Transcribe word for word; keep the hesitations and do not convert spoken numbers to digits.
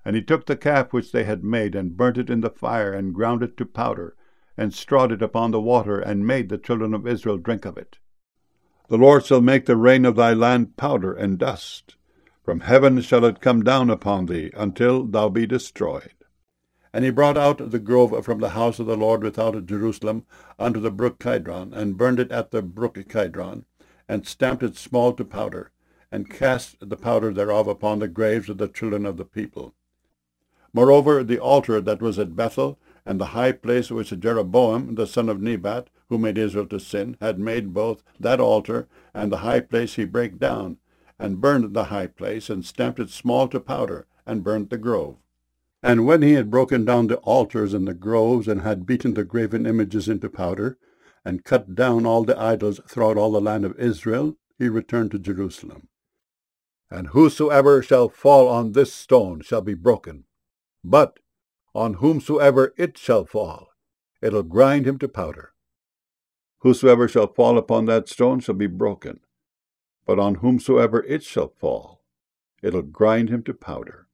And he took the calf which they had made, and burnt it in the fire, and ground it to powder, and strawed it upon the water, and made the children of Israel drink of it. The Lord shall make the rain of thy land powder and dust. From heaven shall it come down upon thee, until thou be destroyed. And he brought out the grove from the house of the Lord without Jerusalem unto the brook Kidron, and burned it at the brook Kidron, and stamped it small to powder, and cast the powder thereof upon the graves of the children of the people. Moreover, the altar that was at Bethel, and the high place which Jeroboam the son of Nebat, who made Israel to sin, had made, both that altar and the high place he brake down, and burned the high place, and stamped it small to powder, and burned the grove. And when he had broken down the altars and the groves, and had beaten the graven images into powder, and cut down all the idols throughout all the land of Israel, he returned to Jerusalem. And whosoever shall fall on this stone shall be broken, but on whomsoever it shall fall, it'll grind him to powder. Whosoever shall fall upon that stone shall be broken, but on whomsoever it shall fall, it'll grind him to powder.